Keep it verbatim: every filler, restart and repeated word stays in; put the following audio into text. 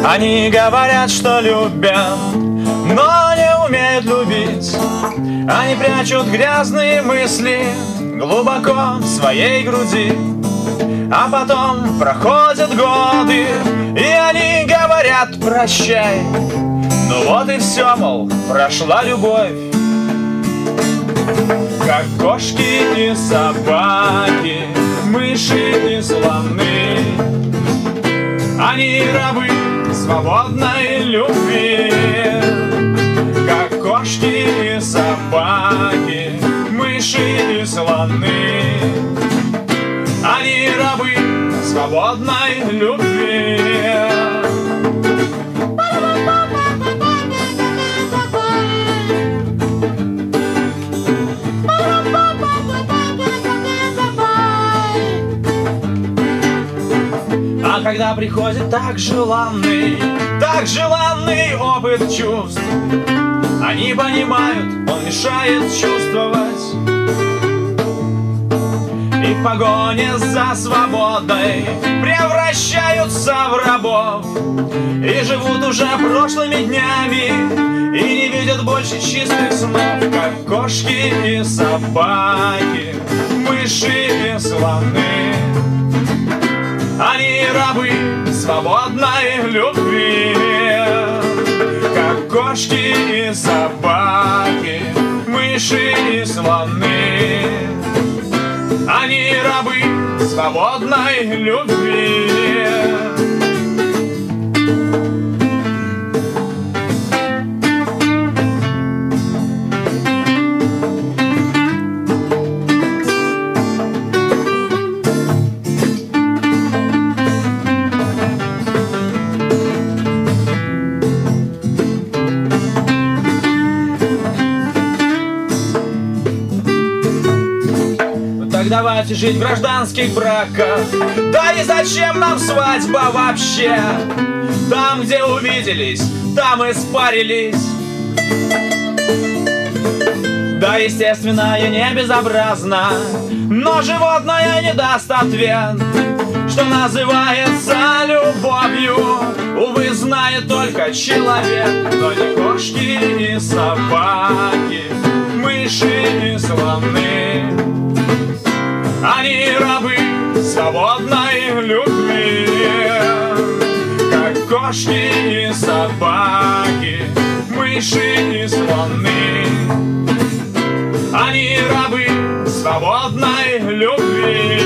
Они говорят, что любят, но не умеют любить. Они прячут грязные мысли глубоко в своей груди. А потом проходят годы, и они говорят прощай. Ну вот и все, мол, прошла любовь. Как кошки и собаки, мыши и слоны, они рабы свободной любви. Как кошки и собаки, мыши и слоны, они рабы свободной любви. А когда приходит так желанный, так желанный опыт чувств, они понимают, он мешает чувствовать. И в погоне за свободой превращаются в рабов. И живут уже прошлыми днями, и не видят больше чистых снов. Как кошки и собаки, мыши и слоны, они рабы свободной любви. Как кошки и собаки, мыши и слоны, они рабы свободной любви. Так давайте жить в гражданских браках. Да и зачем нам свадьба вообще? Там, где увиделись, там и спарились. Да, естественное не безобразно, но животное не даст ответ. Что называется любовью, увы, знает только человек. Но не кошки и собаки, мыши и слоны, они рабы свободной любви. Как кошки и собаки, мыши и слоны, они рабы свободной любви.